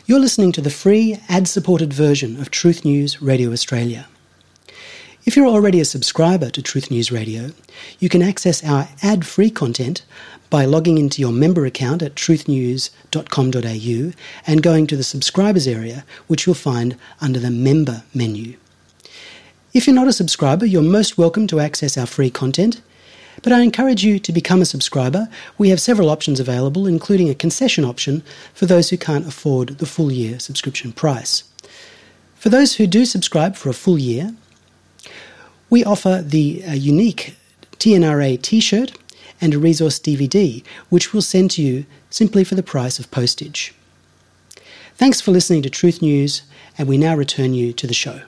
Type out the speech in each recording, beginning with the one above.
You're listening to the free, ad-supported version of Truth News Radio Australia. If you're already a subscriber to Truth News Radio, you can access our ad-free content by logging into your member account at truthnews.com.au and going to the subscribers area, which you'll find under the member menu. If you're not a subscriber, you're most welcome to access our free content, but I encourage you to become a subscriber. We have several options available, including a concession option for those who can't afford the full year subscription price. For those who do subscribe for a full year, we offer the unique TNRA t-shirt and a resource DVD, which we'll send to you simply for the price of postage. Thanks for listening to Truth News, and we now return you to the show.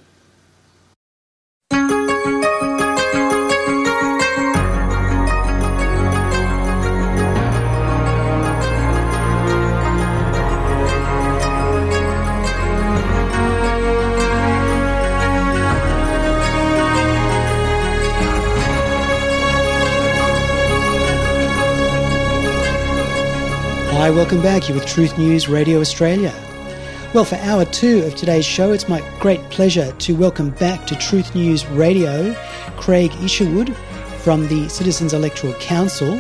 Hi, welcome back. You're with Truth News Radio Australia. Well, for hour 2 of today's show, it's my great pleasure to welcome back to Truth News Radio Craig Isherwood from the Citizens Electoral Council.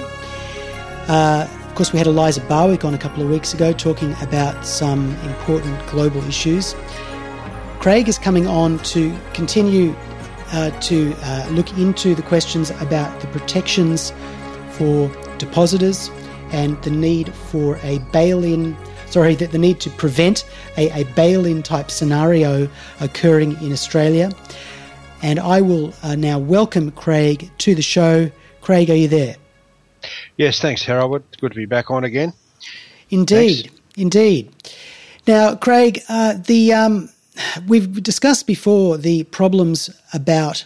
Of course, we had Eliza Barwick on a couple of weeks ago talking about some important global issues. Craig is coming on to continue to look into the questions about the protections for depositors and the need for a bail-in, the need to prevent a bail-in type scenario occurring in Australia. And I will now welcome Craig to the show. Craig, are you there? Yes, thanks, Harold. Good to be back on again. Indeed, thanks. Indeed. Now, Craig, we've discussed before the problems about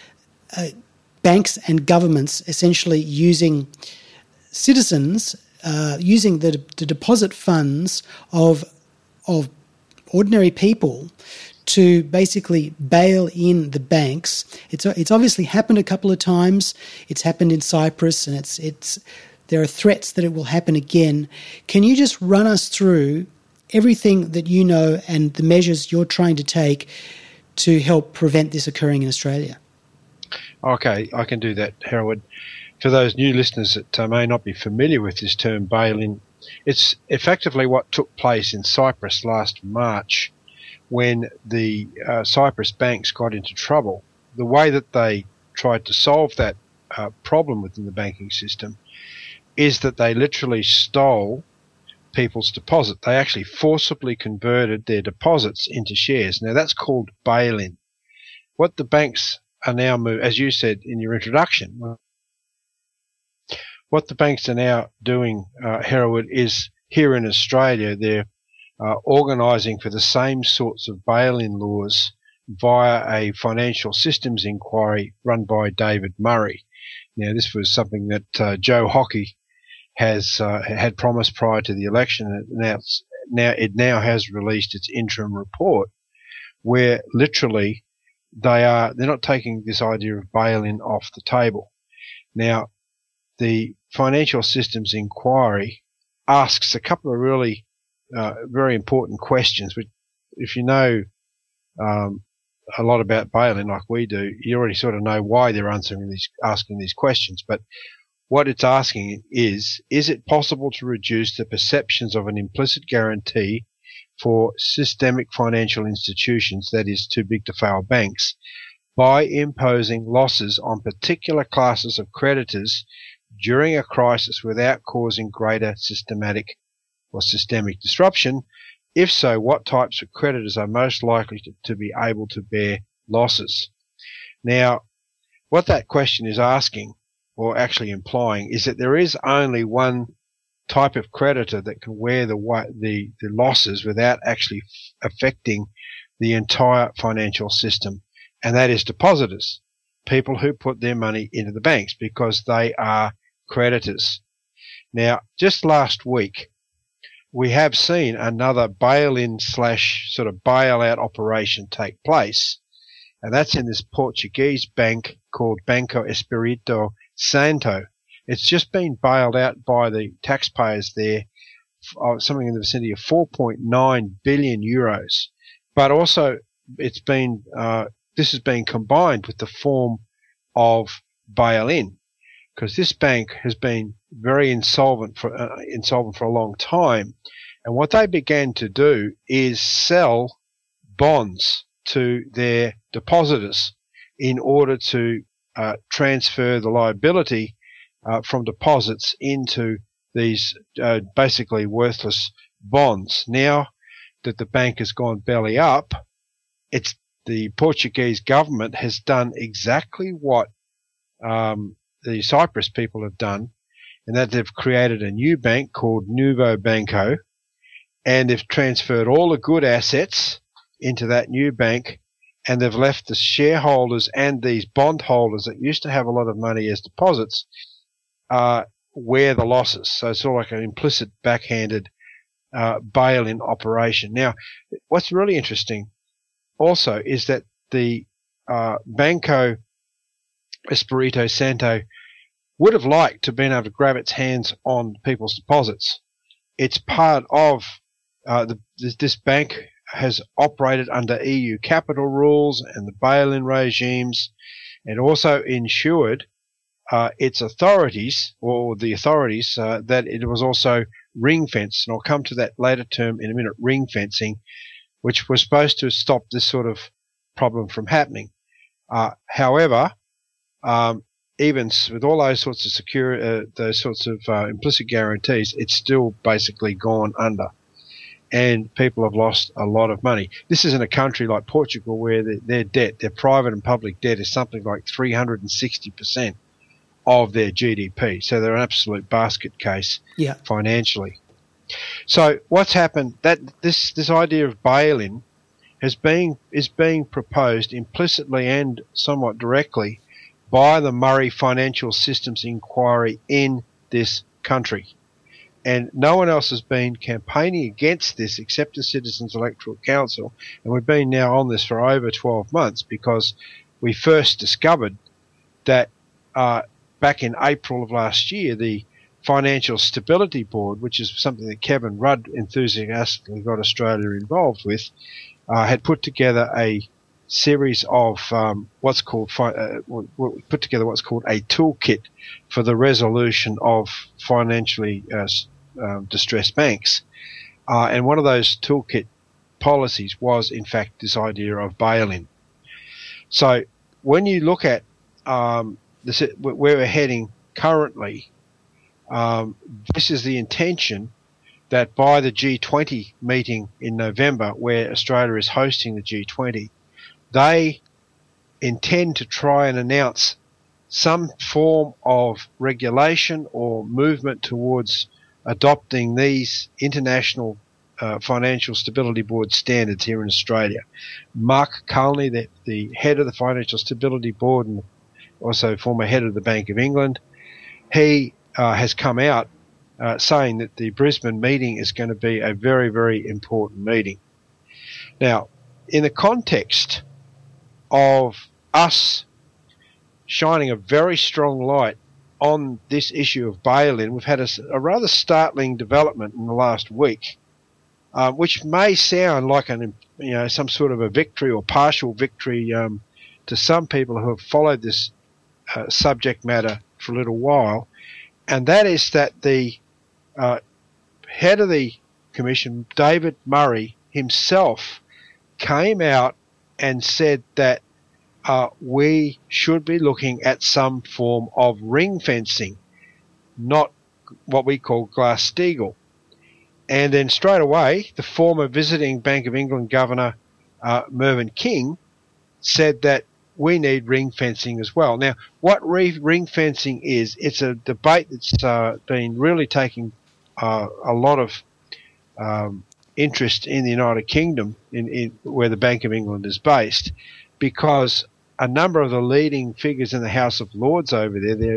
banks and governments essentially using citizens using the deposit funds of ordinary people to basically bail in the banks. It's obviously happened a couple of times. It's happened in Cyprus, and there are threats that it will happen again. Can you just run us through everything that you know and the measures you're trying to take to help prevent this occurring in Australia? Okay, I can do that, Harold. For those new listeners that may not be familiar with this term bail-in, it's effectively what took place in Cyprus last March when the Cyprus banks got into trouble. The way that they tried to solve that problem within the banking system is that they literally stole people's deposit. They actually forcibly converted their deposits into shares. Now, that's called bail-in. What the banks are now, as you said in your introduction, what the banks are now doing, Harold, is here in Australia, they're organising for the same sorts of bail-in laws via a financial systems inquiry run by David Murray. Now, this was something that Joe Hockey has had promised prior to the election. It now has released its interim report, where literally they're not taking this idea of bail-in off the table. Now, the Financial Systems Inquiry asks a couple of really very important questions. Which, if you know a lot about bail-in like we do, you already sort of know why they're asking these questions. But what it's asking is it possible to reduce the perceptions of an implicit guarantee for systemic financial institutions, that is, too big to fail banks, by imposing losses on particular classes of creditors during a crisis without causing greater systemic disruption? If so, what types of creditors are most likely to be able to bear losses? Now, what that question is asking, or actually implying, is that there is only one type of creditor that can wear the losses without actually affecting the entire financial system, and that is depositors, people who put their money into the banks because they are creditors. Now, just last week, we have seen another bail-in / sort of bailout operation take place, and that's in this Portuguese bank called Banco Espírito Santo. It's just been bailed out by the taxpayers there something in the vicinity of 4.9 billion euros. But also, this has been combined with the form of bail-in, because this bank has been very insolvent for a long time, and what they began to do is sell bonds to their depositors in order to transfer the liability from deposits into these basically worthless bonds. Now that the bank has gone belly up, the Portuguese government has done exactly what the Cyprus people have done, and that they've created a new bank called Novo Banco, and they've transferred all the good assets into that new bank, and they've left the shareholders and these bondholders that used to have a lot of money as deposits wear the losses. So it's sort of like an implicit backhanded bail-in operation. Now, what's really interesting also is that the Banco Espírito Santo would have liked to have been able to grab its hands on people's deposits. It's part of this bank has operated under EU capital rules and the bail-in regimes, and also ensured its authorities, or the authorities, that it was also ring-fenced. And I'll come to that later term in a minute, ring-fencing, which was supposed to stop this sort of problem from happening. However, even with all those sorts of implicit guarantees, it's still basically gone under, and people have lost a lot of money. This is in a country like Portugal where their debt, their private and public debt, is something like 360% of their GDP. So they're an absolute basket case financially. So what's happened, that this idea of bail-in is being proposed implicitly and somewhat directly by the Murray Financial Systems Inquiry in this country. And no one else has been campaigning against this except the Citizens Electoral Council, and we've been now on this for over 12 months because we first discovered that back in April of last year, the Financial Stability Board, which is something that Kevin Rudd enthusiastically got Australia involved with, had put together a series of what's called a toolkit for the resolution of financially distressed banks, and one of those toolkit policies was in fact this idea of bail-in. So when you look at where we're heading currently, this is the intention that by the G20 meeting in November, where Australia is hosting the G20, they intend to try and announce some form of regulation or movement towards adopting these international Financial Stability Board standards here in Australia. Mark Carney, the head of the Financial Stability Board and also former head of the Bank of England, he has come out saying that the Brisbane meeting is going to be a very, very important meeting. Now, in the context of us shining a very strong light on this issue of bail-in, we've had a rather startling development in the last week, which may sound like some sort of a victory or partial victory to some people who have followed this subject matter for a little while, and that is that the head of the Commission, David Murray himself, came out and said that we should be looking at some form of ring fencing, not what we call Glass-Steagall. And then straight away, the former visiting Bank of England Governor, Mervyn King, said that we need ring fencing as well. Now, what ring fencing is, it's a debate that's been really taking a lot of interest in the United Kingdom, in where the Bank of England is based, because a number of the leading figures in the House of Lords over there,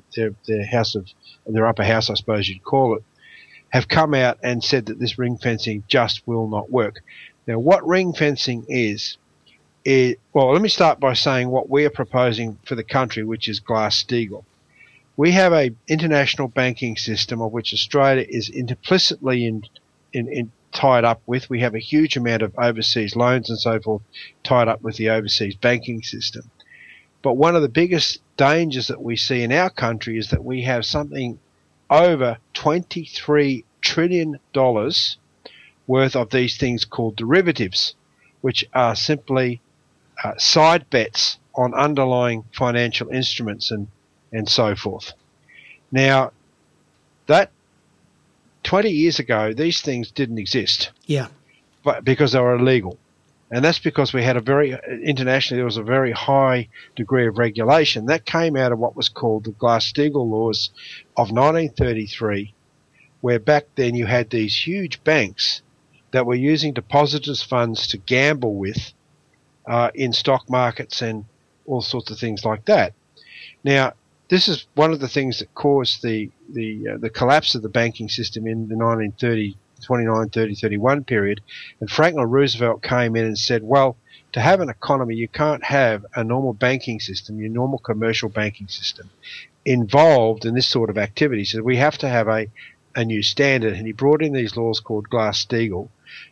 their upper house, I suppose you'd call it, have come out and said that this ring fencing just will not work. Now, what ring fencing is, well, let me start by saying what we're proposing for the country, which is Glass-Steagall. we have a international banking system of which Australia is implicitly tied up with. We have a huge amount of overseas loans and so forth tied up with the overseas banking system. But one of the biggest dangers that we see in our country is that we have something over $23 trillion worth of these things called derivatives, which are simply side bets on underlying financial instruments and so forth. Now, that 20 years ago, these things didn't exist. Yeah. But because they were illegal. And that's because we had internationally, there was a very high degree of regulation. That came out of what was called the Glass-Steagall laws of 1933, where back then you had these huge banks that were using depositors' funds to gamble with in stock markets and all sorts of things like that. Now, this is one of the things that caused the collapse of the banking system in the 1929, 30, 31 period. And Franklin Roosevelt came in and said, well, to have an economy, you can't have a normal banking system, your normal commercial banking system, involved in this sort of activity. So we have to have a new standard. And he brought in these laws called Glass-Steagall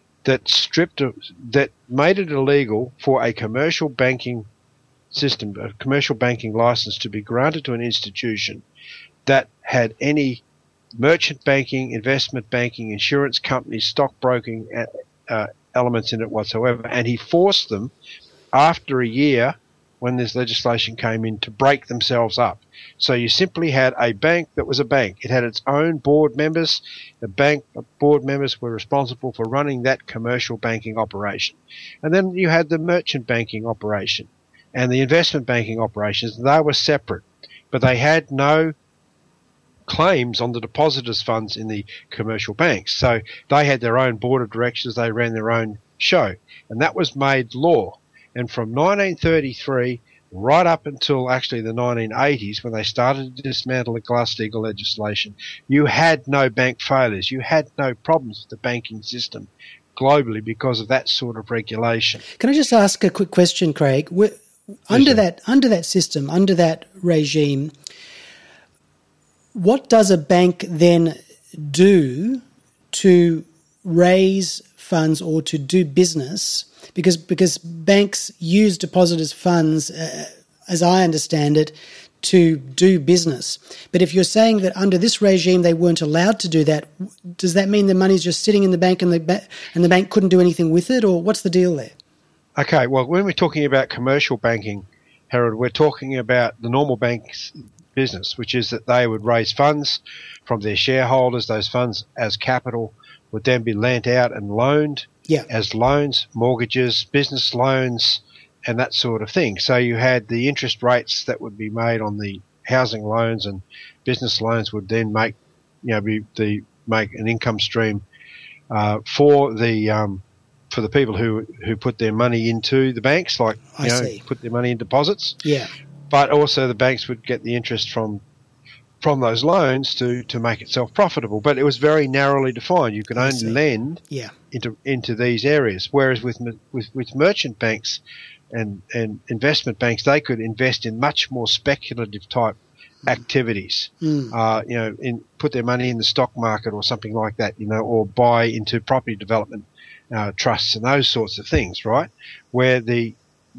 that made it illegal for a commercial banking system, a commercial banking license, to be granted to an institution that had any merchant banking, investment banking, insurance companies, stockbroking elements in it whatsoever. And he forced them, after a year, when this legislation came in, to break themselves up. So you simply had a bank that was a bank. It had its own board members. The bank board members were responsible for running that commercial banking operation. And then you had the merchant banking operation and the investment banking operations. They were separate, but they had no claims on the depositors' funds in the commercial banks. So they had their own board of directors. They ran their own show. And that was made law. And from 1933 right up until actually the 1980s, when they started to dismantle the Glass-Steagall legislation, you had no bank failures. You had no problems with the banking system globally because of that sort of regulation. Can I just ask a quick question, Craig? Under that system, under that regime, what does a bank then do to raise funds or to do business? Because banks use depositors' funds, as I understand it, to do business. But if you're saying that under this regime they weren't allowed to do that, does that mean the money's just sitting in the bank and the bank couldn't do anything with it, or what's the deal there? Okay, well, when we're talking about commercial banking, Harold, we're talking about the normal bank's business, which is that they would raise funds from their shareholders. Those funds as capital would then be lent out and loaned as loans, mortgages, business loans, and that sort of thing. So you had the interest rates that would be made on the housing loans, and business loans would then make an income stream for the people who put their money into the banks, like put their money in deposits. Yeah. But also the banks would get the interest from those loans to make itself profitable. But it was very narrowly defined. You could only lend into these areas. Whereas with merchant banks and investment banks, they could invest in much more speculative type activities. Put their money in the stock market or something like that, or buy into property development trusts and those sorts of things, right? Where the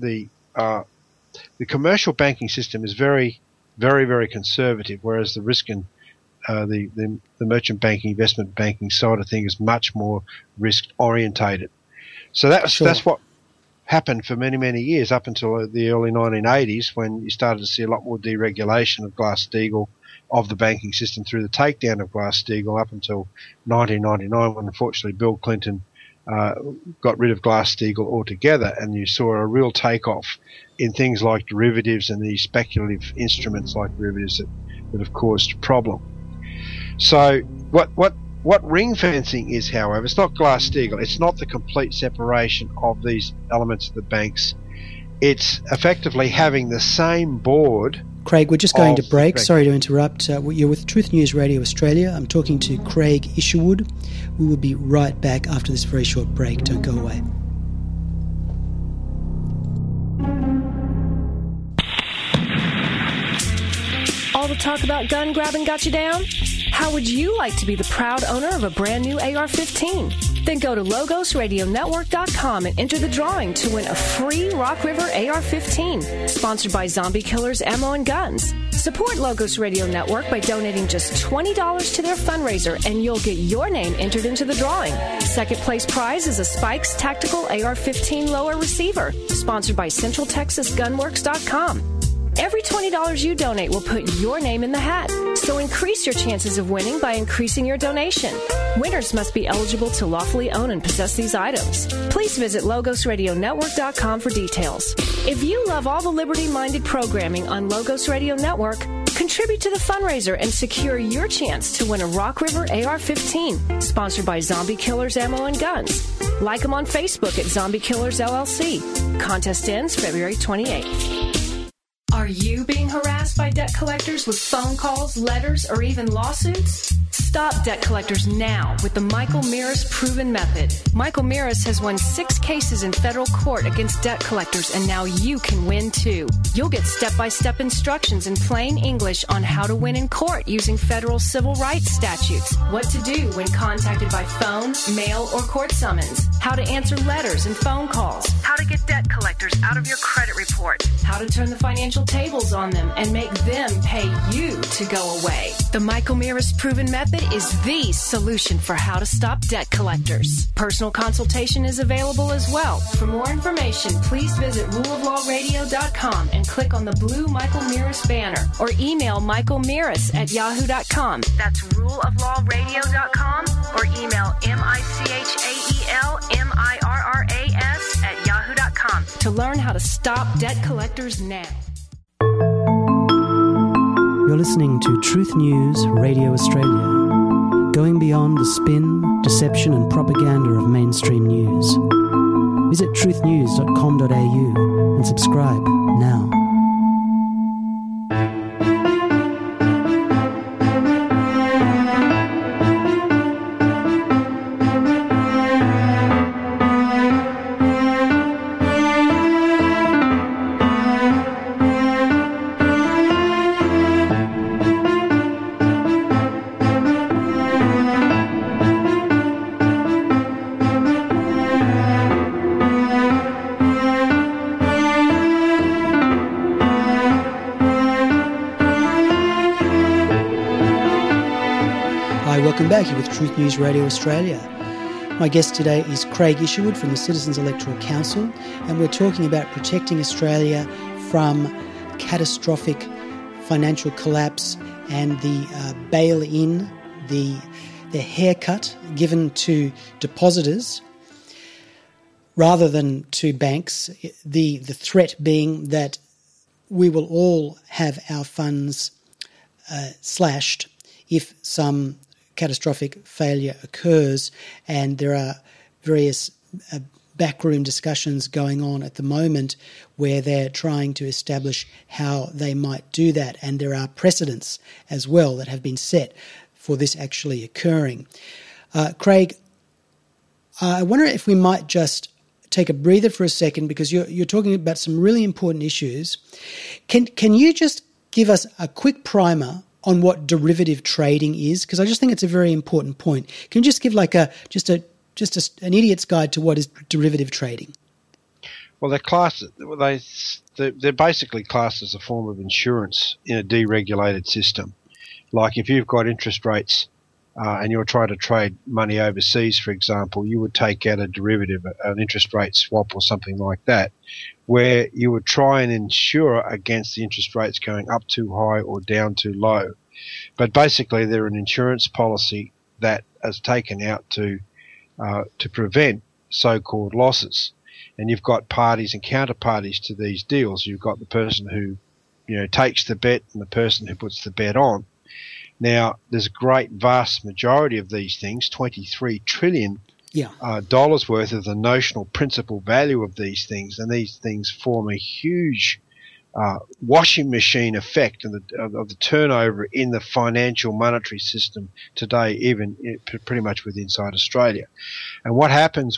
commercial banking system is very, very, very conservative, whereas the risk and the merchant banking, investment banking side of things is much more risk orientated. So that's what happened for many, many years up until the early 1980s, when you started to see a lot more deregulation of Glass-Steagall, of the banking system, through the takedown of Glass-Steagall up until 1999, when unfortunately Bill Clinton got rid of Glass-Steagall altogether, and you saw a real takeoff in things like derivatives and these speculative instruments like derivatives that have caused a problem. So what ring fencing is, however, it's not Glass-Steagall. It's not the complete separation of these elements of the banks. It's effectively having the same board. Craig, we're just going to break. Sorry to interrupt. You're with Truth News Radio Australia. I'm talking to Craig Isherwood. We will be right back after this very short break. Don't go away. All the talk about gun grabbing got you down? How would you like to be the proud owner of a brand new AR-15? Then go to LogosRadioNetwork.com and enter the drawing to win a free Rock River AR-15, sponsored by Zombie Killers Ammo and Guns. Support Logos Radio Network by donating just $20 to their fundraiser, and you'll get your name entered into the drawing. Second place prize is a Spikes Tactical AR-15 lower receiver, sponsored by CentralTexasGunworks.com. Every $20 you donate will put your name in the hat, so increase your chances of winning by increasing your donation. Winners must be eligible to lawfully own and possess these items. Please visit LogosRadioNetwork.com for details. If you love all the liberty-minded programming on Logos Radio Network, contribute to the fundraiser and secure your chance to win a Rock River AR-15, sponsored by Zombie Killers Ammo and Guns. Like them on Facebook at Zombie Killers LLC. Contest ends February 28th. Are you being harassed by debt collectors with phone calls, letters, or even lawsuits? Stop debt collectors now with the Michael Miras Proven Method. Michael Miras has won 6 cases in federal court against debt collectors, and now you can win too. You'll get step-by-step instructions in plain English on how to win in court using federal civil rights statutes, what to do when contacted by phone, mail, or court summons, how to answer letters and phone calls, how to get debt collectors out of your credit report, how to turn the financial tables on them and make them pay you to go away. The Michael Miras Proven Method is the solution for how to stop debt collectors. Personal consultation is available as well. For more information, please visit ruleoflawradio.com and click on the blue Michael Miras banner, or email michaelmiras@yahoo.com. That's ruleoflawradio.com, or email michaelmiras@yahoo.com to learn how to stop debt collectors now. You're listening to Truth News Radio Australia, going beyond the spin, deception and propaganda of mainstream news. Visit truthnews.com.au and subscribe now. Welcome back. You're with Truth News Radio Australia. My guest today is Craig Isherwood from the Citizens Electoral Council, and we're talking about protecting Australia from catastrophic financial collapse and the bail-in, the haircut given to depositors rather than to banks, the threat being that we will all have our funds slashed if some catastrophic failure occurs, and there are various backroom discussions going on at the moment where they're trying to establish how they might do that, and there are precedents as well that have been set for this actually occurring. Craig, I wonder if we might just take a breather for a second, because you're talking about some really important issues. Can you just give us a quick primer on what derivative trading is? Because I just think it's a very important point. Can you just give like an idiot's guide to what is derivative trading? Well, they're basically classed as a form of insurance in a deregulated system. Like if you've got interest rates and you're trying to trade money overseas, for example, you would take out a derivative, an interest rate swap or something like that, where you would try and insure against the interest rates going up too high or down too low. But basically, they're an insurance policy that is taken out to prevent so-called losses. And you've got parties and counterparties to these deals. You've got the person who, takes the bet and the person who puts the bet on. Now, there's a great vast majority of these things, $23 trillion dollars worth of the notional principal value of these things, and these things form a huge washing machine effect of the turnover in the financial monetary system today, even pretty much with inside Australia. And what happens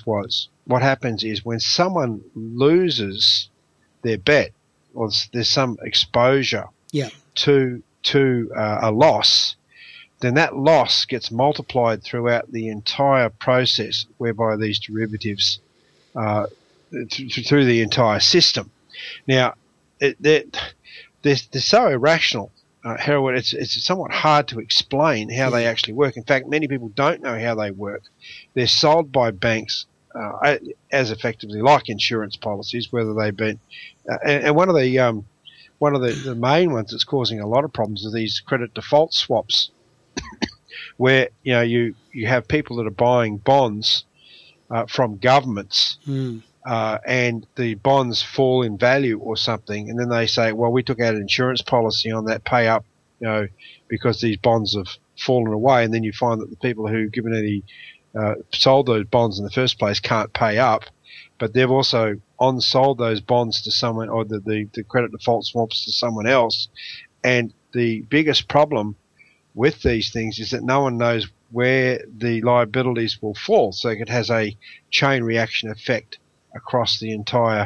is when someone loses their bet, or there's some exposure to to a loss, then that loss gets multiplied throughout the entire process whereby these derivatives, through the entire system. Now, they're so irrational, Hereward, it's somewhat hard to explain how they actually work. In fact, many people don't know how they work. They're sold by banks as effectively like insurance policies, whether they've been and one of the main ones that's causing a lot of problems are these credit default swaps, where you have people that are buying bonds from governments, and the bonds fall in value or something, and then they say, well, we took out an insurance policy on that, pay up, because these bonds have fallen away, and then you find that the people who sold those bonds in the first place can't pay up, but they've also on-sold those bonds to someone, or the credit default swaps to someone else. And the biggest problem with these things is that no one knows where the liabilities will fall, so it has a chain reaction effect across the entire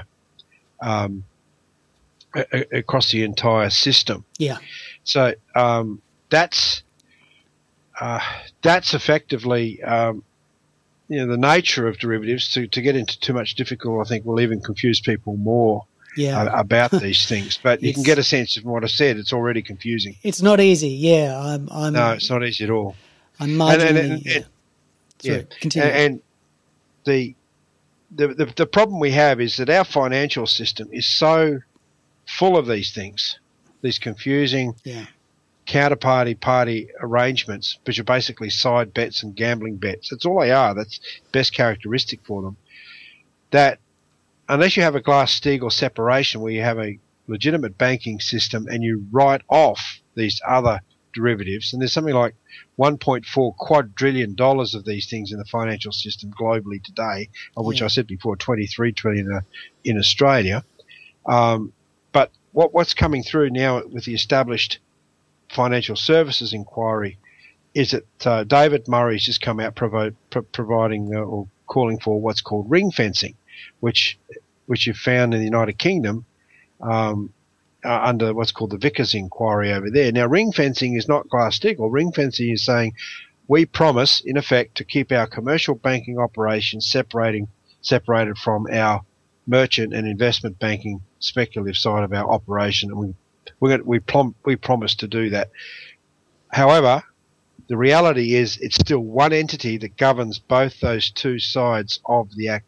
system. Yeah. So that's effectively the nature of derivatives. To get into too much difficult, I think, will even confuse people more about these things. But you can get a sense of what I said. It's already confusing. It's not easy. Yeah, no, it's not easy at all. I'm marginally. Continue. And the problem we have is that our financial system is so full of these things, these confusing party arrangements, which are basically side bets and gambling bets. That's all they are. That's best characteristic for them. That unless you have a Glass-Steagall separation where you have a legitimate banking system and you write off these other derivatives, and there's something like $1.4 quadrillion of these things in the financial system globally today, of which I said before 23 trillion in Australia. But what's coming through now with the established financial services inquiry is that David Murray's just come out providing or calling for what's called ring fencing, which you found in the United Kingdom under what's called the Vickers inquiry over there. Now, ring fencing is not Glass-Steagall. Ring fencing is saying we promise, in effect, to keep our commercial banking operations separated from our merchant and investment banking speculative side of our operation, and we promise to do that. However, the reality is it's still one entity that governs both those two sides of the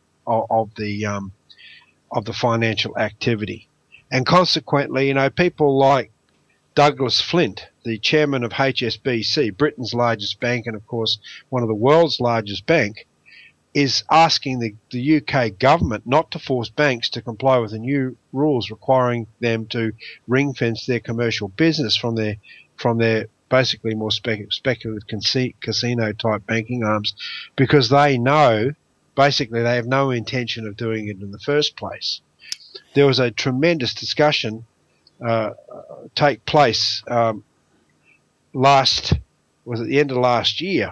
financial activity. And consequently, people like Douglas Flint, the chairman of HSBC, Britain's largest bank and, of course, one of the world's largest bank, is asking the UK government not to force banks to comply with the new rules requiring them to ring-fence their commercial business from their basically more speculative casino-type banking arms, because they know basically they have no intention of doing it in the first place. There was a tremendous discussion take place at the end of last year,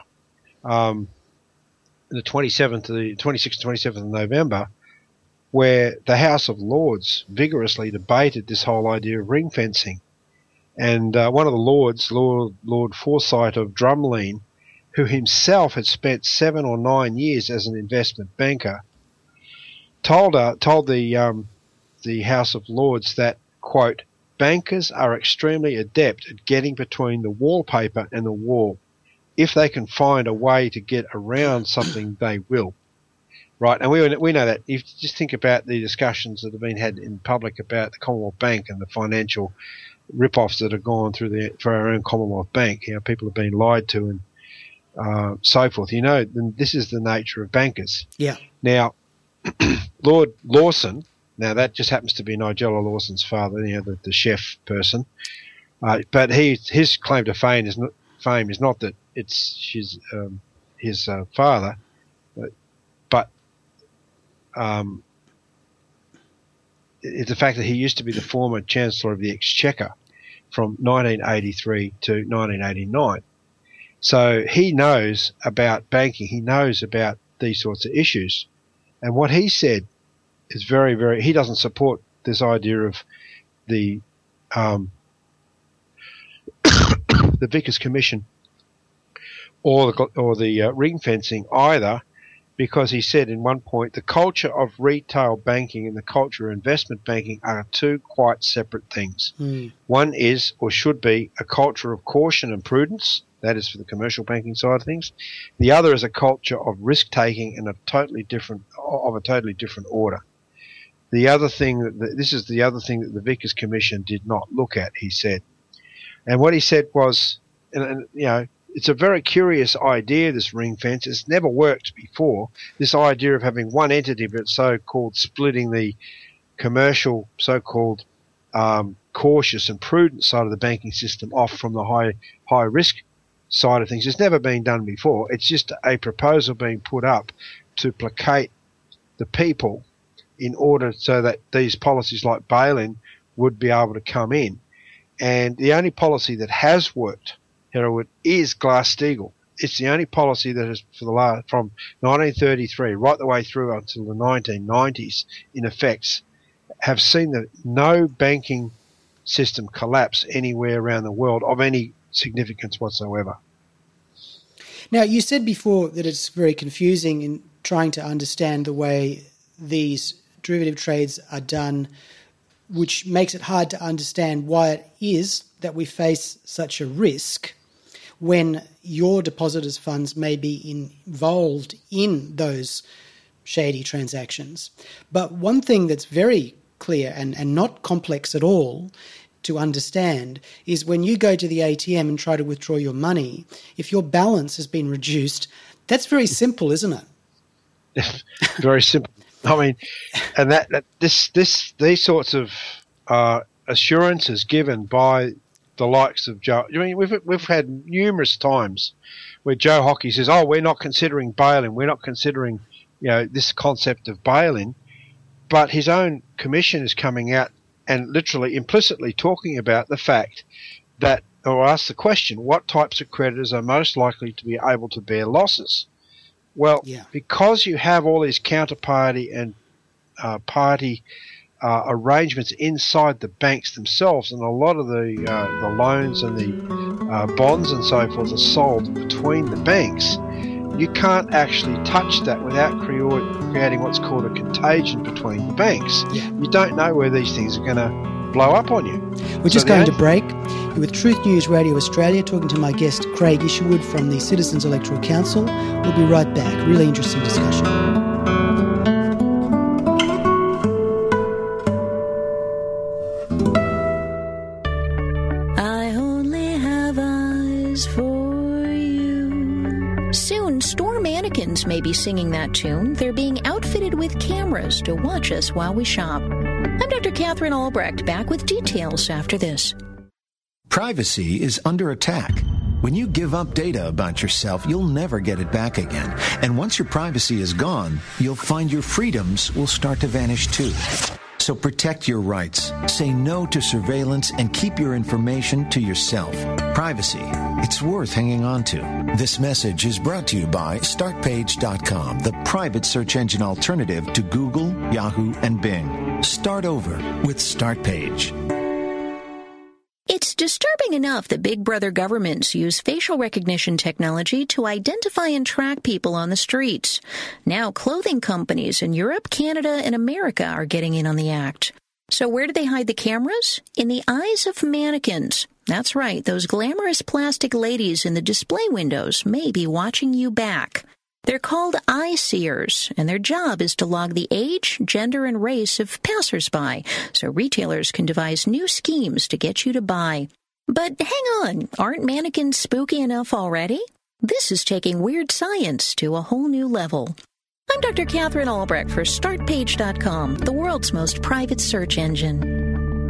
the 26th and 27th of November, where the House of Lords vigorously debated this whole idea of ring fencing. And one of the Lords, Lord Forsyth of Drumlean, who himself had spent 7 or 9 years as an investment banker, told the House of Lords that, quote, bankers are extremely adept at getting between the wallpaper and the wall. If they can find a way to get around something, they will. Right, and we know that. If you just think about the discussions that have been had in public about the Commonwealth Bank and the financial rip-offs that have gone through for our own Commonwealth Bank, people have been lied to and so forth. Then this is the nature of bankers. Yeah. Now, Lord Lawson, now that just happens to be Nigella Lawson's father, the chef person, but his claim to fame is not that it's his father, but it's the fact that he used to be the former Chancellor of the Exchequer from 1983 to 1989. So he knows about banking. He knows about these sorts of issues. And what he said is very, very – he doesn't support this idea of the the Vickers Commission or the ring fencing either, because he said in one point the culture of retail banking and the culture of investment banking are two quite separate things. One is, or should be, a culture of caution and prudence. That is for the commercial banking side of things. The other is a culture of risk taking and of a totally different order. The other thing this is the other thing that the Vickers Commission did not look at, he said. And what he said was, and you know, it's a very curious idea, this ring fence. It's never worked before. This idea of having one entity, but so-called splitting the commercial, so-called cautious and prudent side of the banking system off from the high risk side of things. It's never been done before. It's just a proposal being put up to placate the people in order so that these policies like bail-in would be able to come in. And the only policy that has worked, Hereward, is Glass-Steagall. It's the only policy that has, from 1933 right the way through until the 1990s, in effect, have seen that no banking system collapse anywhere around the world of any significance whatsoever. Now, you said before that it's very confusing in trying to understand the way these derivative trades are done, which makes it hard to understand why it is that we face such a risk when your depositors' funds may be involved in those shady transactions. But one thing that's very clear and not complex at all to understand is when you go to the ATM and try to withdraw your money, if your balance has been reduced, that's very simple, isn't it? Very simple. I mean, and these sorts of assurances given by the likes of Joe. I mean, we've had numerous times where Joe Hockey says, "Oh, we're not considering bail-in. We're not considering, this concept of bail-in," but his own commission is coming out and literally implicitly talking about the fact that, or ask the question, what types of creditors are most likely to be able to bear losses? Well, because you have all these counterparty and party arrangements inside the banks themselves, and a lot of the loans and the bonds and so forth are sold between the banks, you can't actually touch that without creating what's called a contagion between the banks. You don't know where these things are going to blow up on you. We're just going to break. You're with Truth News Radio Australia, talking to my guest Craig Isherwood from the Citizens Electoral Council. We'll be right back. Really interesting discussion. I only have eyes for you. Soon, store mannequins may be singing that tune. They're being outfitted with cameras to watch us while we shop. I'm Dr. Catherine Albrecht, back with details after this. Privacy is under attack. When you give up data about yourself, you'll never get it back again. And once your privacy is gone, you'll find your freedoms will start to vanish too. So protect your rights, say no to surveillance, and keep your information to yourself. Privacy, it's worth hanging on to. This message is brought to you by StartPage.com, the private search engine alternative to Google, Yahoo, and Bing. Start over with StartPage. It's disturbing enough that big brother governments use facial recognition technology to identify and track people on the streets. Now clothing companies in Europe, Canada, and America are getting in on the act. So where do they hide the cameras? In the eyes of mannequins. That's right, those glamorous plastic ladies in the display windows may be watching you back. They're called eye seers, and their job is to log the age, gender, and race of passersby, so retailers can devise new schemes to get you to buy. But hang on, aren't mannequins spooky enough already? This is taking weird science to a whole new level. I'm Dr. Catherine Albrecht for StartPage.com, the world's most private search engine.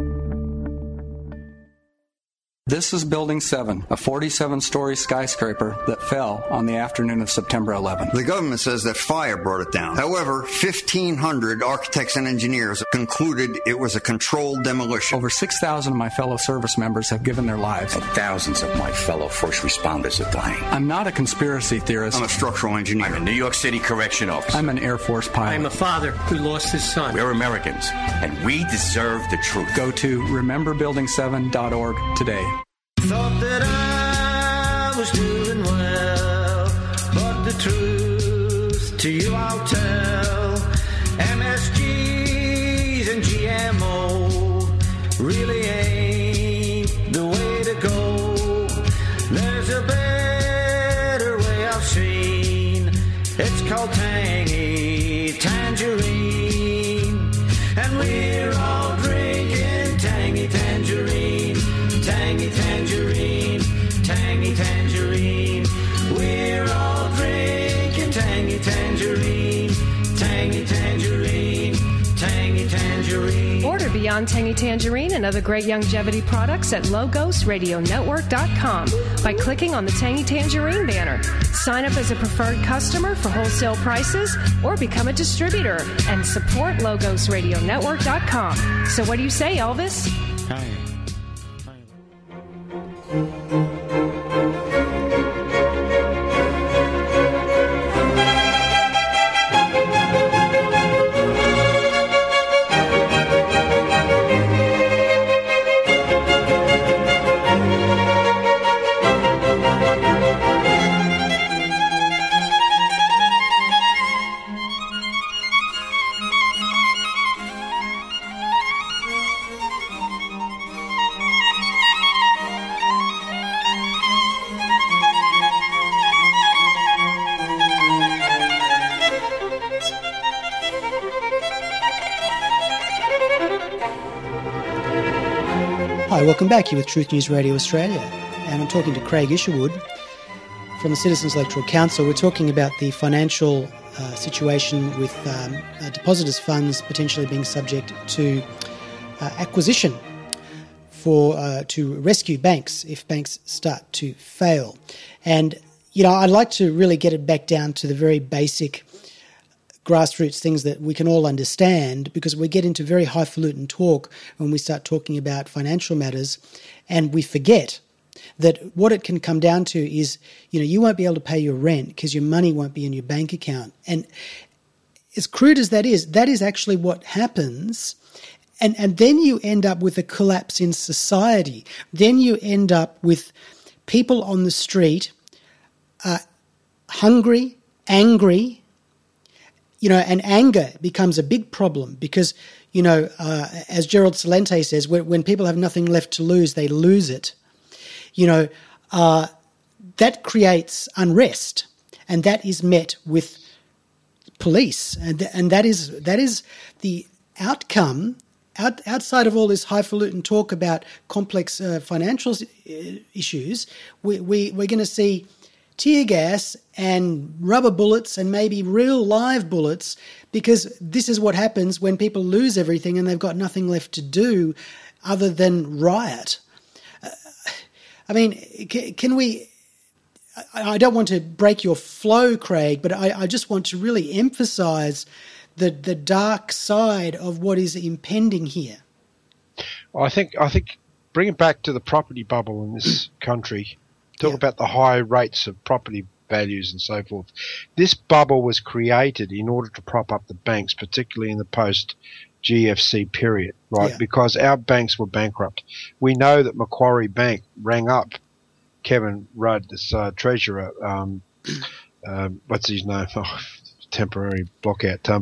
This is Building 7, a 47-story skyscraper that fell on the afternoon of September 11th. The government says that fire brought it down. However, 1,500 architects and engineers concluded it was a controlled demolition. Over 6,000 of my fellow service members have given their lives. And thousands of my fellow first responders are dying. I'm not a conspiracy theorist. I'm a structural engineer. I'm a New York City correction officer. I'm an Air Force pilot. I'm a father who lost his son. We're Americans, and we deserve the truth. Go to rememberbuilding7.org today. Thought that I was doing well, but the truth to you I'll tell. MSGs and GMO really ain't the way to go. There's a better way I've seen. It's called Tangy Tangerine, and we're all drinking Tangy Tangerine. Tangy Tangerine, Tangy Tangerine. We're all drinking Tangy Tangerine. Tangy Tangerine, Tangy Tangerine. Order Beyond Tangy Tangerine and other great longevity products at LogosRadioNetwork.com by clicking on the Tangy Tangerine banner. Sign up as a preferred customer for wholesale prices or become a distributor and support LogosRadioNetwork.com. So what do you say, Elvis? Hi. Hi, welcome back. You're with Truth News Radio Australia, and I'm talking to Craig Isherwood from the Citizens Electoral Council. We're talking about the financial situation with depositors' funds potentially being subject to acquisition to rescue banks if banks start to fail. And, you know, I'd like to really get it back down to the very basic grassroots things that we can all understand, because we get into very highfalutin talk when we start talking about financial matters, and we forget that what it can come down to is, you know, you won't be able to pay your rent because your money won't be in your bank account. And as crude as that is actually what happens. And then you end up with a collapse in society. Then you end up with people on the street hungry, angry, you know, and anger becomes a big problem because, you know, as Gerald Celente says, when people have nothing left to lose, they lose it. You know, that creates unrest, and that is met with police, and that is the outcome. Outside of all this highfalutin talk about complex financial issues, we're going to see tear gas and rubber bullets and maybe real live bullets, because this is what happens when people lose everything and they've got nothing left to do other than riot. I mean, can we... I don't want to break your flow, Craig, but I just want to really emphasise the dark side of what is impending here. I think bring it back to the property bubble in this country. Talk about the high rates of property values and so forth. This bubble was created in order to prop up the banks, particularly in the post-GFC period, right? Yeah. Because our banks were bankrupt. We know that Macquarie Bank rang up Kevin Rudd, this treasurer, what's his name? Oh, temporary blockout.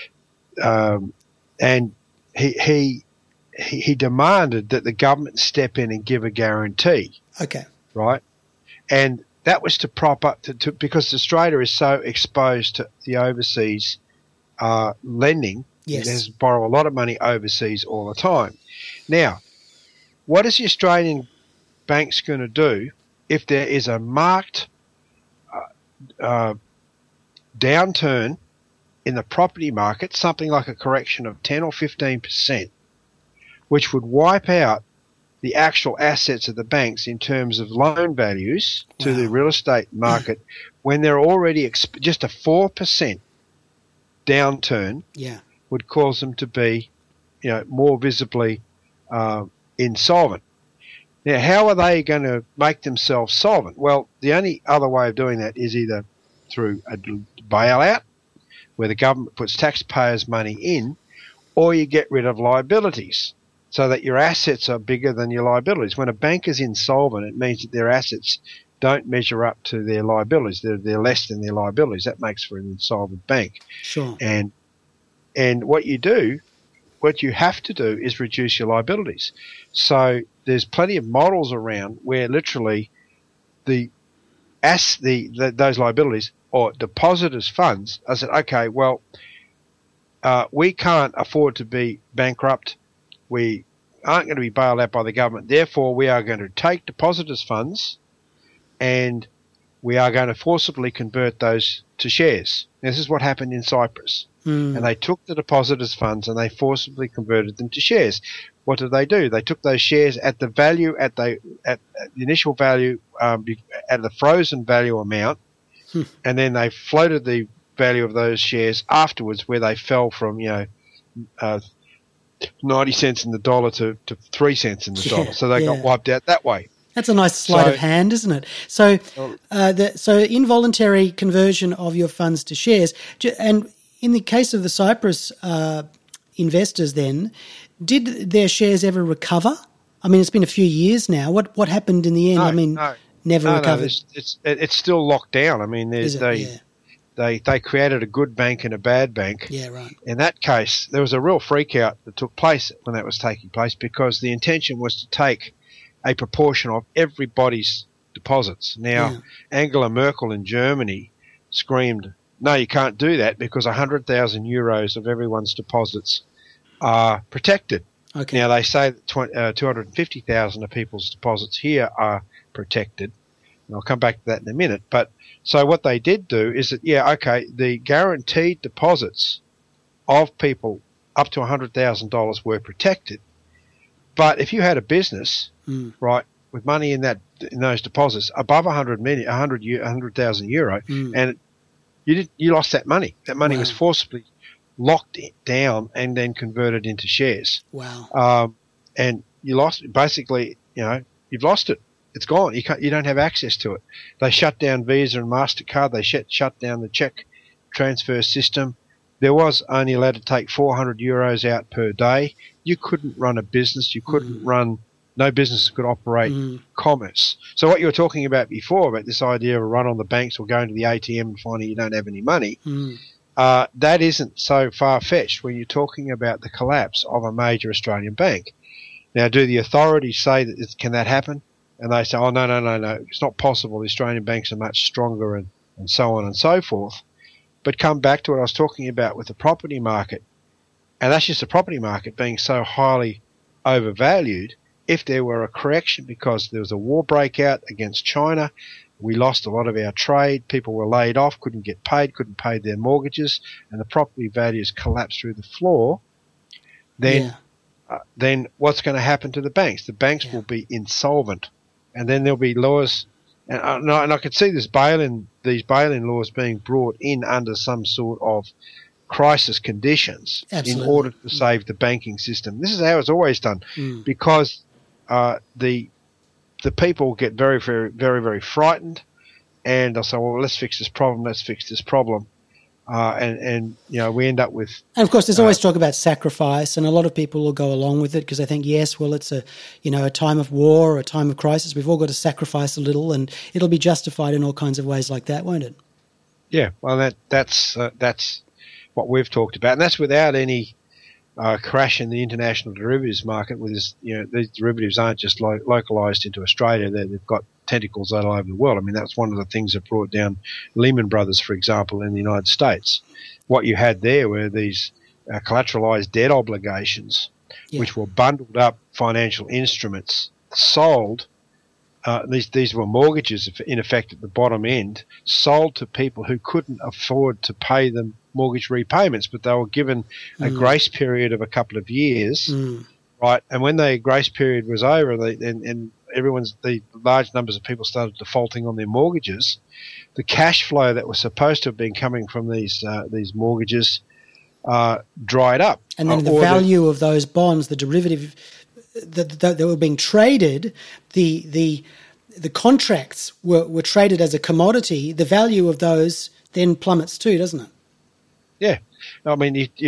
And he demanded that the government step in and give a guarantee. Okay. Right? And that was to prop up because Australia is so exposed to the overseas lending. Yes. It has to borrow a lot of money overseas all the time. Now, what is the Australian banks going to do if there is a marked downturn in the property market, something like a correction of 10 or 15%, which would wipe out the actual assets of the banks in terms of loan values to the real estate market, when they're already just a 4% downturn would cause them to be, you know, more visibly insolvent. Now, how are they going to make themselves solvent? Well, the only other way of doing that is either through a bailout, where the government puts taxpayers' money in, or you get rid of liabilities. so that your assets are bigger than your liabilities. When a bank is insolvent, it means that their assets don't measure up to their liabilities. They're less than their liabilities. That makes for an insolvent bank. Sure. And what you have to do is reduce your liabilities. So there's plenty of models around where literally those liabilities or depositors' funds, I said, okay, well, we can't afford to be bankrupt. We aren't going to be bailed out by the government. Therefore, we are going to take depositors' funds and we are going to forcibly convert those to shares. This is what happened in Cyprus. And they took the depositors' funds and they forcibly converted them to shares. What did they do? They took those shares at the value, at the initial value, at the frozen value amount, and then they floated the value of those shares afterwards, where they fell from 90 cents in the dollar to 3 cents in the dollar. So they got wiped out that way. That's a nice sleight of hand, isn't it? So, so involuntary conversion of your funds to shares. And in the case of the Cyprus investors, then, did their shares ever recover? I mean, it's been a few years now. What happened in the end? Never recovered. It's still locked down. I mean, they created a good bank and a bad bank. Yeah, right. In that case, there was a real freak out that took place when that was taking place, because the intention was to take a proportion of everybody's deposits. Now, Angela Merkel in Germany screamed, no, you can't do that, because 100,000 euros of everyone's deposits are protected. Okay. Now, they say that 250,000 of people's deposits here are protected. And I'll come back to that in a minute. But so what they did do is that, the guaranteed deposits of people up to $100,000 were protected. But if you had a business, right, with money in those deposits above 100,000 euro, and you lost that money. That money was forcibly locked down and then converted into shares. Wow. And you lost, basically, you've lost it. It's gone. You don't have access to it. They shut down Visa and MasterCard. They shut down the check transfer system. There was only allowed to take 400 euros out per day. You couldn't run a business. You couldn't no business could operate commerce. So what you were talking about before, about this idea of a run on the banks or going to the ATM and finding you don't have any money, that isn't so far-fetched when you're talking about the collapse of a major Australian bank. Now, do the authorities say that can that happen? And they say, oh, no, it's not possible. The Australian banks are much stronger and so on and so forth. But come back to what I was talking about with the property market, and that's just the property market being so highly overvalued. If there were a correction because there was a war breakout against China, we lost a lot of our trade, people were laid off, couldn't get paid, couldn't pay their mortgages, and the property values collapsed through the floor, then what's going to happen to the banks? The banks will be insolvent, and then there'll be laws. And I could see these bail-in laws being brought in under some sort of crisis conditions in order to save the banking system. This is how it's always done, because the people get very, very, very, very frightened, and they'll say, well, let's fix this problem, and we end up with... And, of course, there's always talk about sacrifice, and a lot of people will go along with it because they think, yes, well, it's a time of war or a time of crisis. We've all got to sacrifice a little, and it'll be justified in all kinds of ways like that, won't it? Yeah, well, that's what we've talked about, and that's without any crash in the international derivatives market. With this, these derivatives aren't just localized into Australia; they've got tentacles all over the world. I mean, that's one of the things that brought down Lehman Brothers, for example, in the United States. What you had there were these collateralized debt obligations, which were bundled up financial instruments sold. These were mortgages, in effect, at the bottom end, sold to people who couldn't afford to pay them mortgage repayments, but they were given a grace period of a couple of years, right? And when the grace period was over, the large numbers of people started defaulting on their mortgages, the cash flow that was supposed to have been coming from these mortgages dried up. And then the value of those bonds, the derivative that were being traded, the contracts were traded as a commodity. The value of those then plummets too, doesn't it? Yeah, I mean,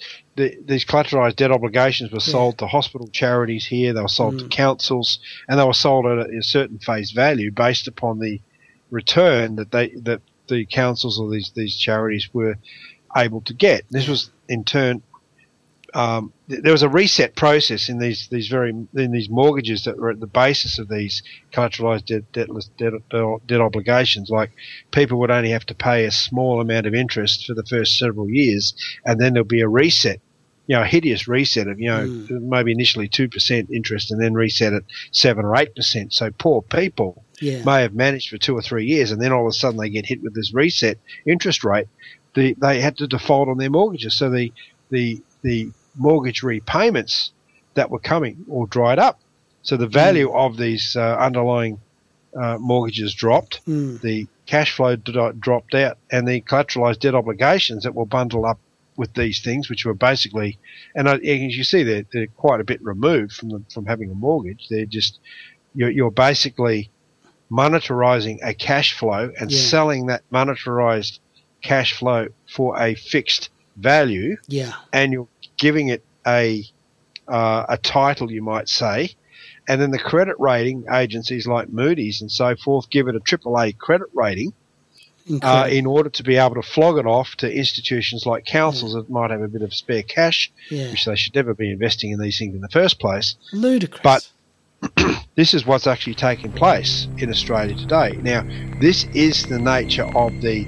these collateralised debt obligations were sold to hospital charities here. They were sold to councils, and they were sold at a certain face value based upon the return that the councils or these charities were able to get. This was in turn. There was a reset process in these mortgages that were at the basis of these collateralised debt obligations. Like, people would only have to pay a small amount of interest for the first several years, and then there'll be a reset, a hideous reset of maybe initially 2% interest, and then reset at 7 or 8%. So poor people may have managed for 2 or 3 years, and then all of a sudden they get hit with this reset interest rate. They had to default on their mortgages, so the mortgage repayments that were coming all dried up. So the value of these underlying mortgages dropped, the cash flow dropped out, and the collateralised debt obligations that were bundled up with these things, which were basically, and as you see, they're quite a bit removed from having a mortgage. They're just, you're basically monetarising a cash flow and selling that monetarised cash flow for a fixed value, and you're giving it a title, you might say, and then the credit rating agencies like Moody's and so forth give it a AAA credit rating in order to be able to flog it off to institutions like councils that might have a bit of spare cash, which they should never be investing in these things in the first place. Ludicrous. But this is what's actually taking place in Australia today. Now, this is the nature of the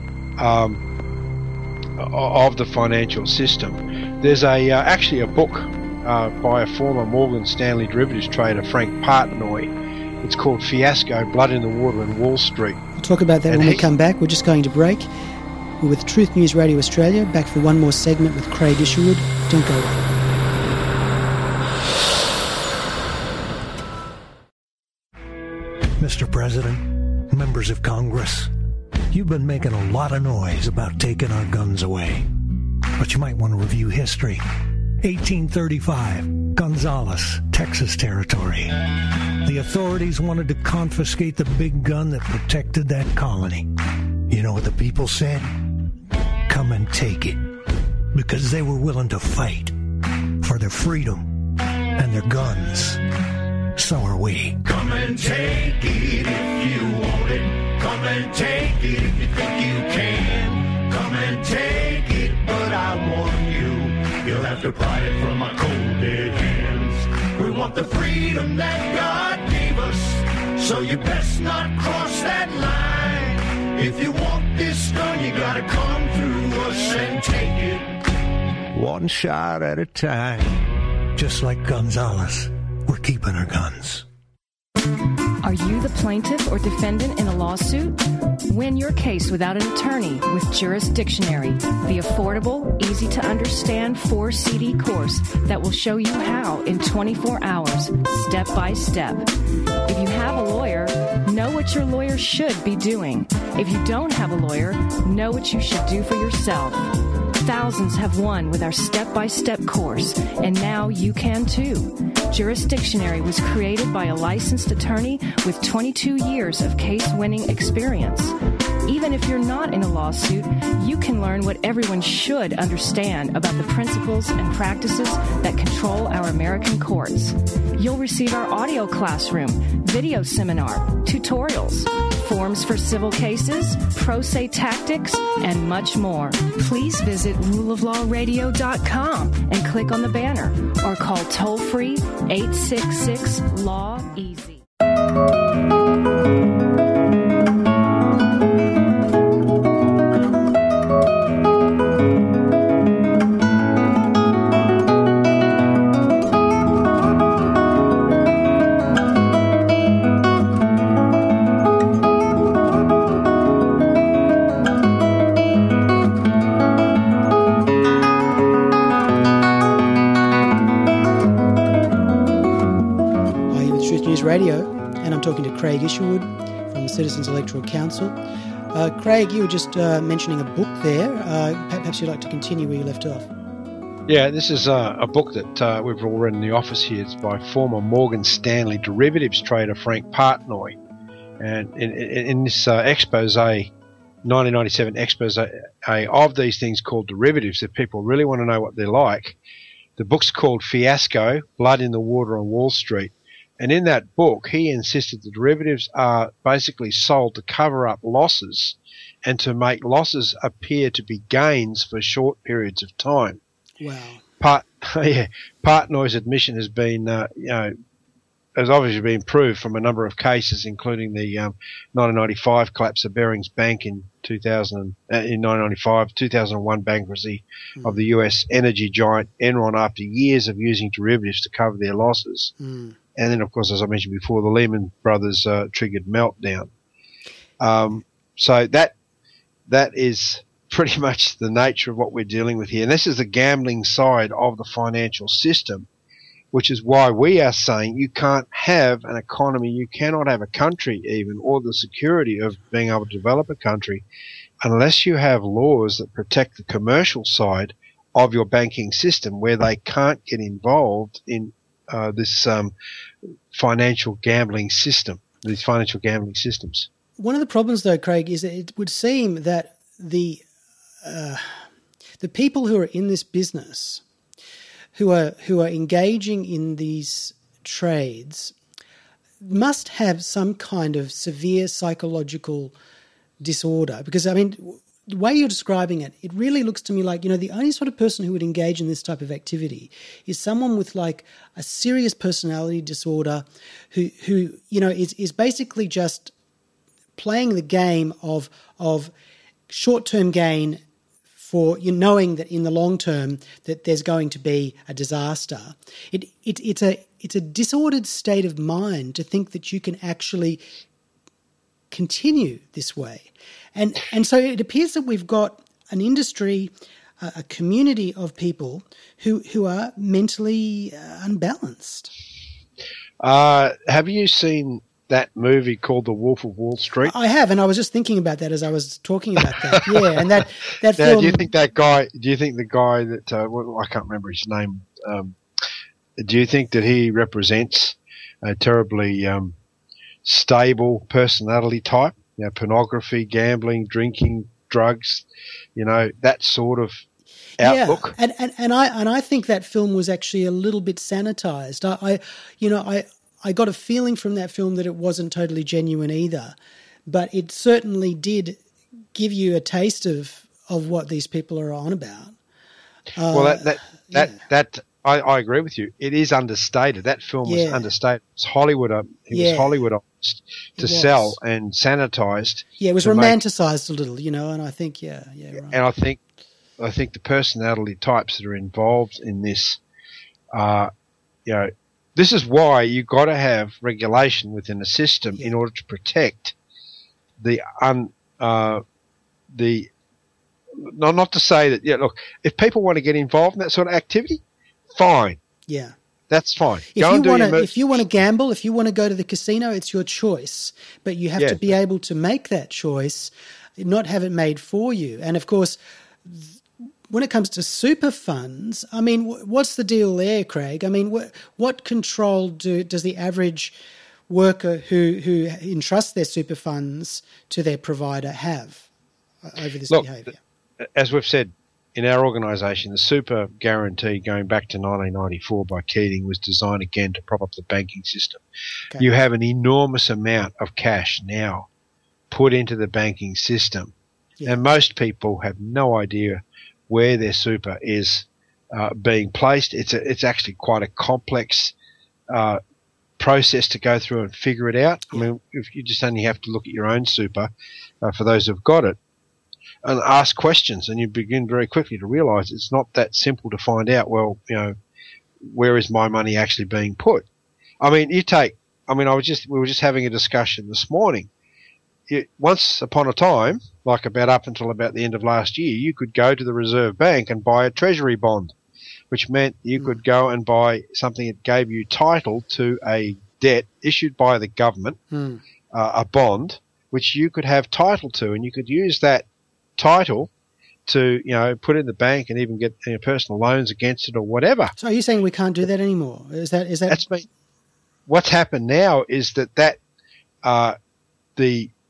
financial system. There's actually a book by a former Morgan Stanley derivatives trader, Frank Partnoy. It's called Fiasco, Blood in the Water and Wall Street. We'll talk about that when we come back. We're just going to break. We're with Truth News Radio Australia, back for one more segment with Craig Isherwood. Don't go away. Mr. President, members of Congress, you've been making a lot of noise about taking our guns away. But you might want to review history. 1835, Gonzales, Texas Territory. The authorities wanted to confiscate the big gun that protected that colony. You know what the people said? Come and take it. Because they were willing to fight for their freedom and their guns. So are we. Come and take it if you want it. Come and take it if you think you can. Come and take it, but I warn you, you'll have to pry it from my cold dead hands. We want the freedom that God gave us, so you best not cross that line. If you want this gun, you gotta come through us and take it. One shot at a time. Just like Gonzales, we're keeping our guns. Are you the plaintiff or defendant in a lawsuit? Win your case without an attorney with Jurisdictionary, the affordable, easy-to-understand 4-CD course that will show you how in 24 hours, step by step. If you have a lawyer, know what your lawyer should be doing. If you don't have a lawyer, know what you should do for yourself. Thousands have won with our step-by-step course, and now you can too. Jurisdictionary was created by a licensed attorney with 22 years of case-winning experience. Even if you're not in a lawsuit, you can learn what everyone should understand about the principles and practices that control our American courts. You'll receive our audio classroom, video seminar, tutorials, forms for civil cases, pro se tactics, and much more. Please visit ruleoflawradio.com and click on the banner or call toll-free 866-LAW-EASY. Radio, and I'm talking to Craig Isherwood from the Citizens Electoral Council. Craig, you were just mentioning a book there. Perhaps you'd like to continue where you left off. Yeah, this is a book that we've all read in the office here. It's by former Morgan Stanley derivatives trader Frank Partnoy. And in this expose, 1997 expose of these things called derivatives. If people really want to know what they're like, the book's called Fiasco, Blood in the Water on Wall Street. And in that book, he insisted the derivatives are basically sold to cover up losses and to make losses appear to be gains for short periods of time. Wow. Partnoy's admission has been, has obviously been proved from a number of cases, including the 1995 collapse of Barings Bank in 1995, 2001 bankruptcy of the US energy giant Enron after years of using derivatives to cover their losses. And then, of course, as I mentioned before, the Lehman Brothers triggered meltdown. So that is pretty much the nature of what we're dealing with here. And this is the gambling side of the financial system, which is why we are saying you can't have an economy, you cannot have a country even, or the security of being able to develop a country unless you have laws that protect the commercial side of your banking system where they can't get involved in this financial gambling system, these financial gambling systems. One of the problems, though, Craig, is that it would seem that the people who are in this business, who are engaging in these trades, must have some kind of severe psychological disorder. Because, I mean, the way you're describing it, it really looks to me like, the only sort of person who would engage in this type of activity is someone with like a serious personality disorder who is basically just playing the game of short-term gain for knowing that in the long term that there's going to be a disaster. It's a disordered state of mind to think that you can actually continue this way. And so it appears that we've got an industry, a community of people who are mentally unbalanced. Have you seen that movie called The Wolf of Wall Street? I have, and I was just thinking about that as I was talking about that. Yeah, and that now, film. Do you think the guy that I can't remember his name? Do you think that he represents a terribly stable personality type? Pornography, gambling, drinking, drugs, that sort of outlook. Yeah, and I think that film was actually a little bit sanitized. I got a feeling from that film that it wasn't totally genuine either, but it certainly did give you a taste of what these people are on about. I agree with you. It is understated. That film was understated. It was Hollywood. It was Hollywoodized to sell and sanitized. Yeah, it was romanticized a little, and I think, right. And I think the personality types that are involved in this are, this is why you've got to have regulation within the system in order to protect not to say that, look, if people want to get involved in that sort of activity, fine. Yeah. That's fine. If you want to gamble, if you want to go to the casino, it's your choice. But you have to be able to make that choice, not have it made for you. And, of course, when it comes to super funds, I mean, what's the deal there, Craig? I mean, what control does the average worker who entrusts their super funds to their provider have over this behaviour? As we've said, in our organisation, the super guarantee going back to 1994 by Keating was designed again to prop up the banking system. Okay. You have an enormous amount of cash now put into the banking system, and most people have no idea where their super is being placed. It's actually quite a complex process to go through and figure it out. I mean, if you just only have to look at your own super, for those who've got it, and ask questions, and you begin very quickly to realise it's not that simple to find out, where is my money actually being put? I mean, we were just having a discussion this morning. Once upon a time, like up until about the end of last year, you could go to the Reserve Bank and buy a treasury bond, which meant you could go and buy something that gave you title to a debt issued by the government, a bond, which you could have title to, and you could use that title to put it in the bank and even get personal loans against it or whatever. So are you saying we can't do that anymore? Is that what's happened now is that the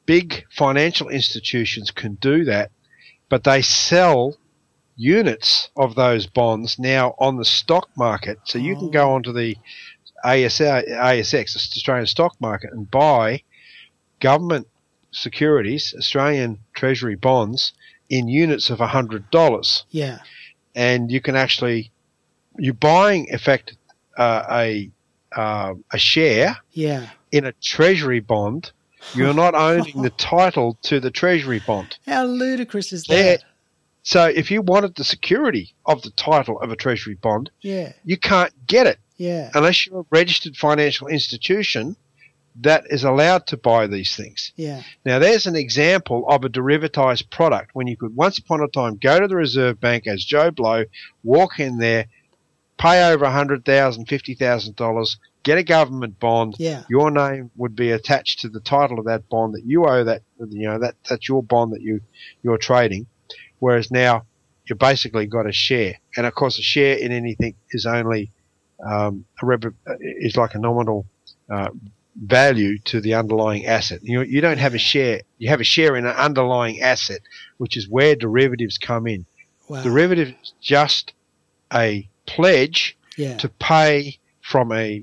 big financial institutions can do that, but they sell units of those bonds now on the stock market. So you can go onto the ASX, Australian stock market, and buy government securities, Australian Treasury bonds, in units of $100. Yeah. And you can actually, you're buying, in effect, a share in a Treasury bond. You're not owning the title to the Treasury bond. How ludicrous is that? So if you wanted the security of the title of a Treasury bond, you can't get it unless you're a registered financial institution that is allowed to buy these things. Yeah. Now, there's an example of a derivatized product when you could once upon a time go to the Reserve Bank as Joe Blow, walk in there, pay over $100,000, $50,000, get a government bond. Yeah. Your name would be attached to the title of that bond that you owe. That's your bond that you're trading. Whereas now you basically got a share, and of course a share in anything is only is like a nominal value to the underlying asset. You don't have a share; you have a share in an underlying asset, which is where derivatives come in. Wow. Derivative is just a pledge to pay from a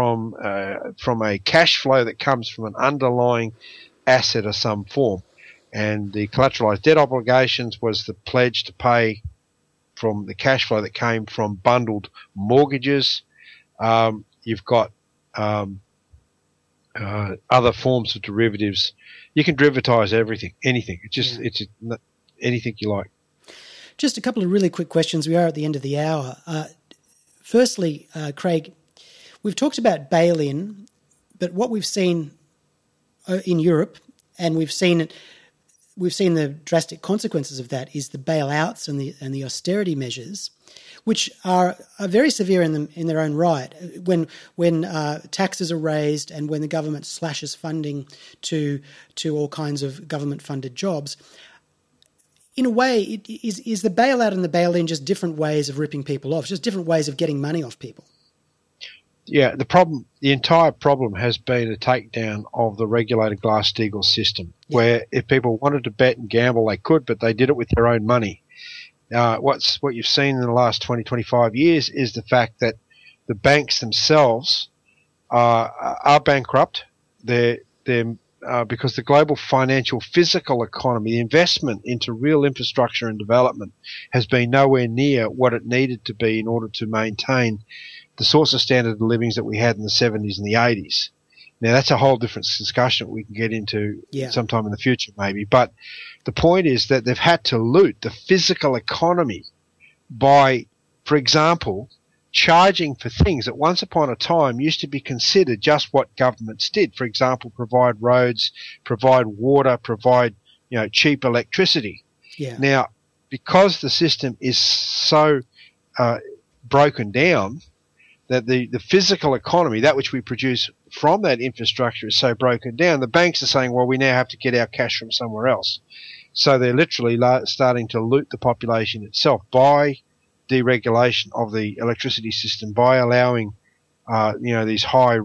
cash flow that comes from an underlying asset of some form. And the collateralized debt obligations was the pledge to pay from the cash flow that came from bundled mortgages. You've got other forms of derivatives. You can derivatize everything, anything. It's anything you like. Just a couple of really quick questions. We are at the end of the hour. Firstly, Craig, we've talked about bail-in, but what we've seen in Europe, and we've seen the drastic consequences of that, is the bailouts and the austerity measures, which are very severe in their own right. When taxes are raised and when the government slashes funding to all kinds of government-funded jobs, in a way, is the bailout and the bail-in just different ways of ripping people off, just different ways of getting money off people? Yeah, the entire problem has been a takedown of the regulated Glass-Steagall system, where if people wanted to bet and gamble, they could, but they did it with their own money. What you've seen in the last 20, 25 years is the fact that the banks themselves are bankrupt. They're because the global financial physical economy, the investment into real infrastructure and development, has been nowhere near what it needed to be in order to maintain the sorts of standard of livings that we had in the 70s and the 80s. Now, that's a whole different discussion we can get into sometime in the future maybe. But the point is that they've had to loot the physical economy by, for example, charging for things that once upon a time used to be considered just what governments did. For example, provide roads, provide water, provide cheap electricity. Yeah. Now, because the system is so broken down, that the physical economy, that which we produce from that infrastructure, is so broken down, the banks are saying, well, we now have to get our cash from somewhere else. So they're literally starting to loot the population itself by deregulation of the electricity system, by allowing these high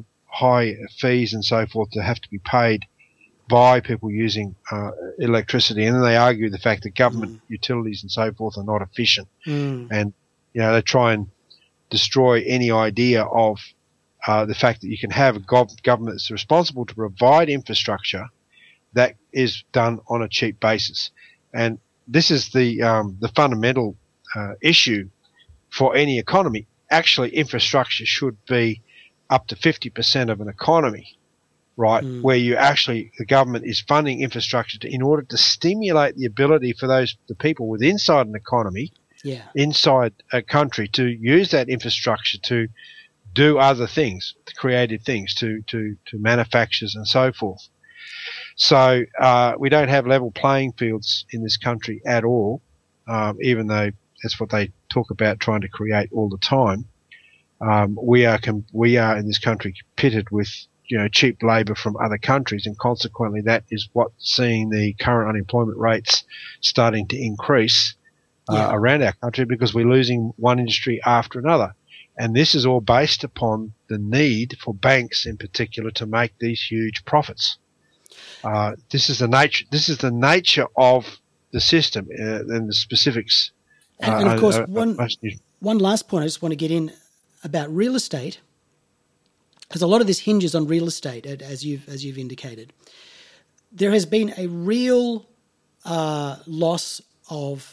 fees and so forth to have to be paid by people using electricity. And then they argue the fact that government utilities and so forth are not efficient. And they try and destroy any idea of the fact that you can have a government that's responsible to provide infrastructure that is done on a cheap basis. And this is the fundamental issue for any economy. Actually, infrastructure should be up to 50% of an economy, right? Where the government is funding infrastructure in order to stimulate the ability for the people within inside an economy, inside a country, to use that infrastructure to do other things, creative things, to manufactures and so forth. So we don't have level playing fields in this country at all, even though that's what they talk about trying to create all the time. We are in this country pitted with cheap labour from other countries, and consequently that is what's seeing the current unemployment rates starting to increase around our country, because we're losing one industry after another. And this is all based upon the need for banks in particular to make these huge profits. This is the nature. This is the nature of the system and the specifics. And of course, one last point I just want to get in about real estate, because a lot of this hinges on real estate, as you've indicated. There has been a real loss of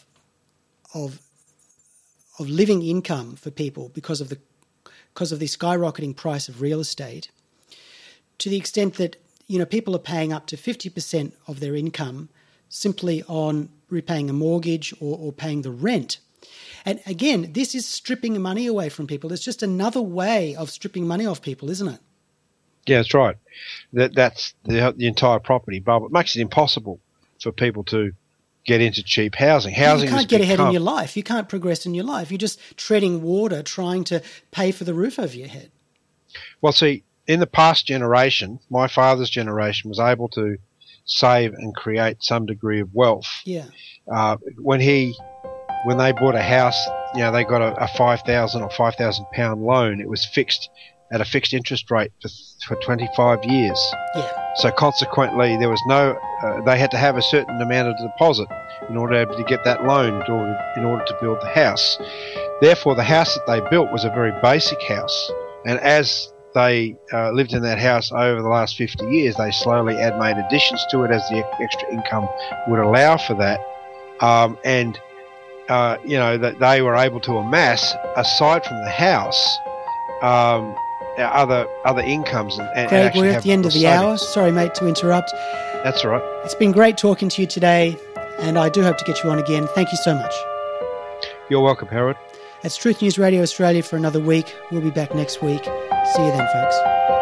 living income for people because of the skyrocketing price of real estate, to the extent that people are paying up to 50% of their income simply on repaying a mortgage or paying the rent. And again, this is stripping money away from people. It's just another way of stripping money off people, isn't it? Yeah, that's right. That's the entire property bubble. It makes it impossible for people to get into cheap housing. You can't get ahead in your life. You can't progress in your life. You're just treading water trying to pay for the roof over your head. Well, see, in the past generation, my father's generation was able to save and create some degree of wealth. Yeah. When they bought a house, they got a $5,000 or £5,000 loan. It was fixed at a fixed interest rate for 25 years. Yeah. So consequently, there was they had to have a certain amount of deposit in order to get that loan in order to build the house. Therefore, the house that they built was a very basic house. And as they lived in that house over the last 50 years, they slowly made additions to it as the extra income would allow for that. That they were able to amass, aside from the house, other incomes and Craig, actually we're at the end of the hour. Sorry, mate, to interrupt. That's all right. It's been great talking to you today, and I do hope to get you on again. Thank you so much. You're welcome, Harold. That's Truth News Radio Australia for another week. We'll be back next week. See you then, folks.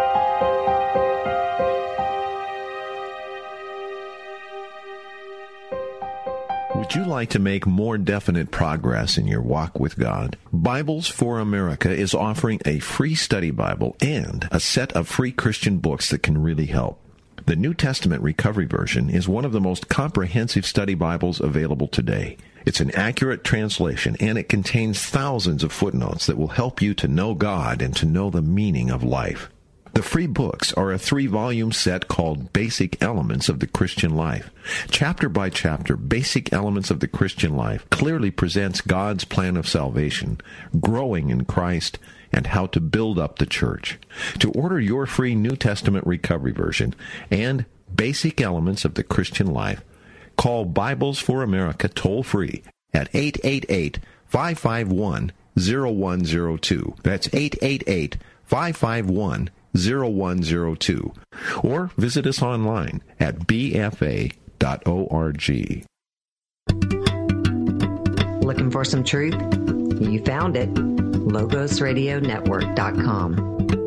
Would you like to make more definite progress in your walk with God? Bibles for America is offering a free study Bible and a set of free Christian books that can really help. The New Testament Recovery Version is one of the most comprehensive study Bibles available today. It's an accurate translation, and it contains thousands of footnotes that will help you to know God and to know the meaning of life. The free books are a 3-volume set called Basic Elements of the Christian Life. Chapter by chapter, Basic Elements of the Christian Life clearly presents God's plan of salvation, growing in Christ, and how to build up the church. To order your free New Testament Recovery Version and Basic Elements of the Christian Life, call Bibles for America toll-free at 888-551-0102. That's 888-551-0102. Or visit us online at bfa.org. Looking for some truth? You found it. LogosRadioNetwork.com.